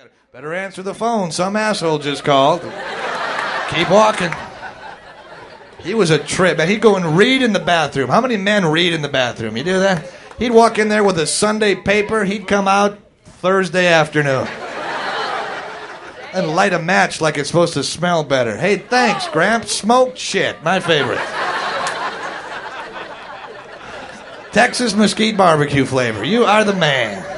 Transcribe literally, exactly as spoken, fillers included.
Better answer the phone. Some asshole just called. Keep walking. He was a trip, man. He'd go and read in the bathroom. How many men read in the bathroom? You do that? He'd walk in there with a Sunday paper. He'd come out Thursday afternoon. And light a match like it's supposed to smell better. Hey, thanks, Gramps. Smoked shit. My favorite. Texas mesquite barbecue flavor. You are the man.